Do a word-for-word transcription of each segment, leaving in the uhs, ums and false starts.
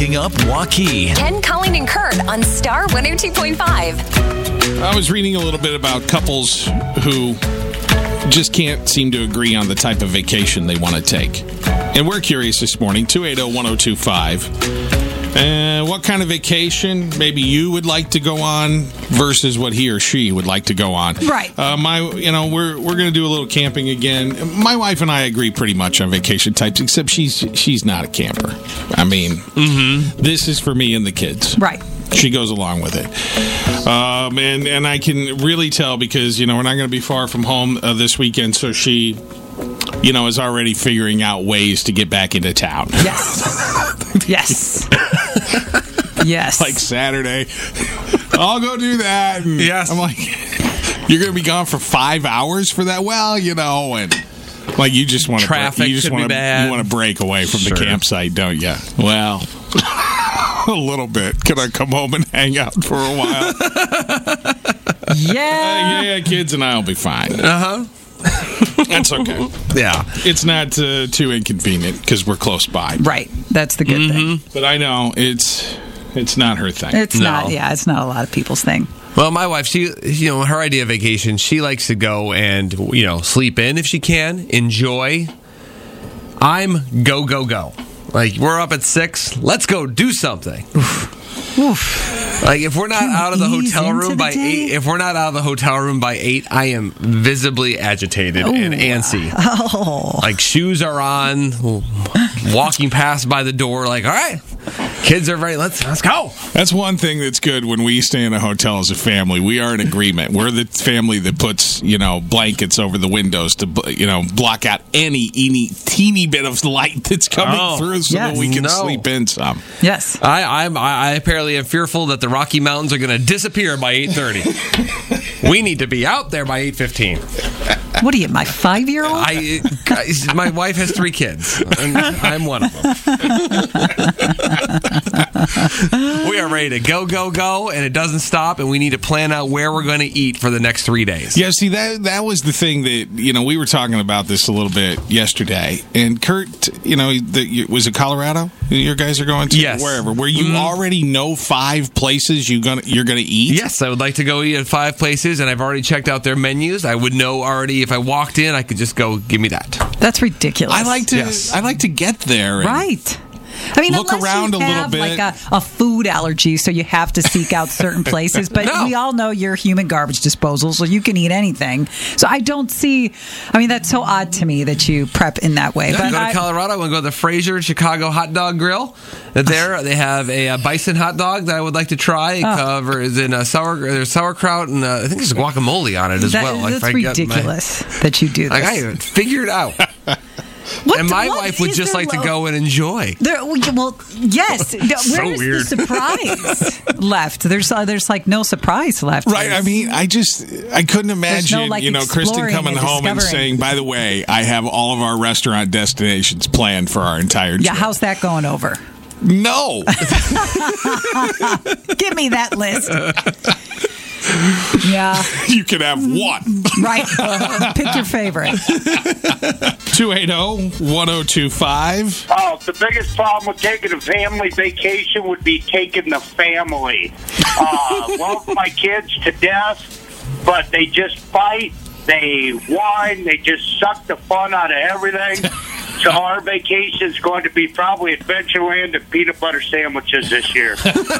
Waking Up Waukee. Ken, Colleen, and Kurt on Star one oh two point five. I was reading a little bit about couples who just can't seem to agree on the type of vacation they want to take. And we're curious this morning, two eight zero, one oh two five. Uh, what kind of vacation maybe you would like to go on versus what he or she would like to go on. Right. Uh, my, you know, we're we're going to do a little camping again. My wife and I agree pretty much on vacation types, except she's she's not a camper. I mean, mm-hmm. This is for me and the kids. Right. She goes along with it. Um, and, and I can really tell because, you know, we're not going to be far from home uh, this weekend, so she, you know, is already figuring out ways to get back into town. Yes. Yes. Yes. Like Saturday, I'll go do that. And yes. I'm like, you're going to be gone for five hours for that? Well, you know, and like you just want to traffic you just could want be to bad. you want to break away from Sure. the campsite, don't you? Well, a little bit. Can I come home and hang out for a while? Yeah. Uh, yeah, kids and I will be fine. Uh huh. That's okay. Yeah. It's not uh, too inconvenient because we're close by. Right. That's the good Mm-hmm. thing. But I know it's it's not her thing. It's No. not, yeah, it's not a lot of people's thing. Well, my wife, she, you know, her idea of vacation, she likes to go and, you know, sleep in if she can, enjoy. I'm go, go, go. Like, we're up at six, let's go do something. Oof. Like, if we're not Can you out of the ease hotel into room the by day? eight, if we're not out of the hotel room by eight, I am visibly agitated and antsy. Oh. Like, shoes are on, walking past by the door, like, all right, kids are ready, let's let's go. That's one thing that's good when we stay in a hotel as a family. We are in agreement. We're the family that puts, you know, blankets over the windows to, you know, block out any, any teeny bit of light that's coming Oh, through so yes. that we can No. sleep in some. Yes. I, I'm, I apparently am fearful that the Rocky Mountains are going to disappear by eight thirty. We need to be out there by eight fifteen. What are you, my five-year-old? I, guys, my wife has three kids, and I'm one of them. We are ready to go, go, go, and it doesn't stop, and we need to plan out where we're going to eat for the next three days. Yeah, see, that that was the thing that, you know, we were talking about this a little bit yesterday. And Kurt, you know, the, was it Colorado your guys are going to? Yes. Wherever. Where you Mhm. already know five places you gonna, you're going to eat? Yes, I would like to go eat at five places, and I've already checked out their menus. I would know already if I walked in, I could just go, give me that. That's ridiculous. I like to Yes. I like to get there. And, Right. I mean, Look unless around you a little have bit. like a, a food allergy, so you have to seek out certain places. But No. we all know you're human garbage disposal, so you can eat anything. So I don't see. I mean, that's so odd to me that you prep in that way. Yeah, but go to I, Colorado. I want to go to the Fraser Chicago Hot Dog Grill. There, they have a, uh bison hot dog that I would like to try. It Oh. covers in a sour, there's sauerkraut, and uh, I think there's guacamole on it as that- well. Like, that's if I get my- ridiculous that you do this. Like, I haven't figured it out. What- and my what wife would is just there like to lo- go and enjoy. There, well, yes. Where's weird. the surprise left? There's uh, there's like no surprise left. Right. I mean, I just, I couldn't imagine, like, you know, Kristen exploring coming and home and discovering. saying, by the way, I have all of our restaurant destinations planned for our entire trip. Yeah, how's that going over? No. Give me that list. Yeah, You can have one. right. Pick your favorite. two eight zero, one oh two five. Oh, the biggest problem with taking a family vacation would be taking the family. Uh, love my kids to death, but they just fight, they whine, they just suck the fun out of everything. So our vacation is going to be probably Adventureland and peanut butter sandwiches this year. You know,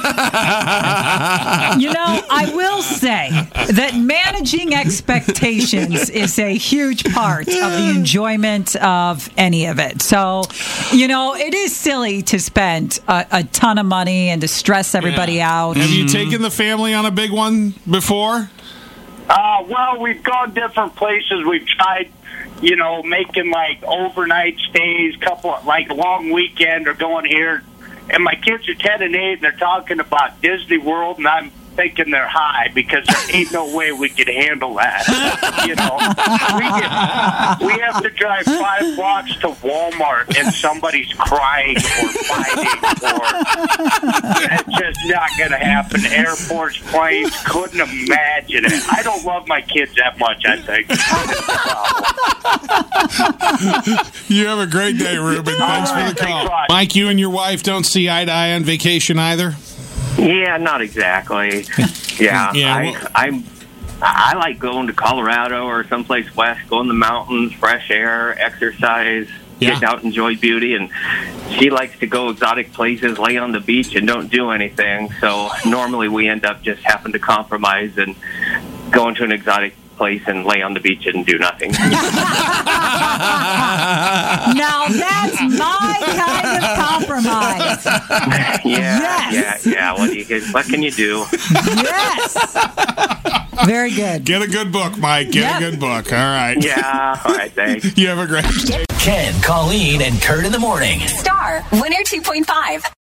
I will say that managing expectations is a huge part of the enjoyment of any of it. So, you know, it is silly to spend a, a ton of money and to stress everybody Yeah. out. Have you taken the family on a big one before? Uh, well, we've gone different places. We've tried, you know, making like overnight stays, couple of, like a long weekend or going here. And my kids are ten and eight, and they're talking about Disney World, and I'm thinking they're high because there ain't no way we could handle that. You know, we, get, we have to drive five blocks to Walmart, and somebody's crying or fighting, or it's just not going to happen. Airports, planes, couldn't imagine it. I don't love my kids that much, I think. You have a great day, Ruben. Thanks right, for the thanks call. a lot. Mike, you and your wife don't see eye to eye on vacation either? Yeah, not exactly. Yeah, Yeah, I, well- I'm. I like going to Colorado or someplace west, go in the mountains, fresh air, exercise, Yeah. get out, and enjoy beauty. And she likes to go exotic places, lay on the beach, and don't do anything. So normally we end up just having to compromise and go into an exotic place and lay on the beach and do nothing. Now that's my kind of compromise. yeah, Yes. yeah, yeah. What do you? What can you do? Yes. Very good. Get a good book, Mike. Get Yep. a good book. All right. Yeah. All right. Thanks. You have a great day. Ken, Colleen, and Kurt in the morning. Star one oh two point five.